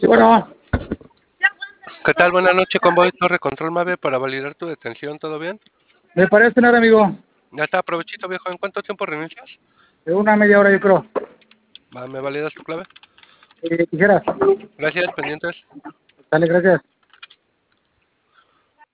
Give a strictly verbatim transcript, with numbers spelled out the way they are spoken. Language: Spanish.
Sí, bueno, ¿Qué tal? Buenas noches, Convoy Torre Control Mave para validar tu detención, ¿todo bien? me parece nada, amigo. Ya está, aprovechito, viejo. ¿En cuánto tiempo reinicias? De una media hora, yo creo. Va, ¿me validas tu clave? Si quisieras. Gracias, pendientes. Dale, gracias.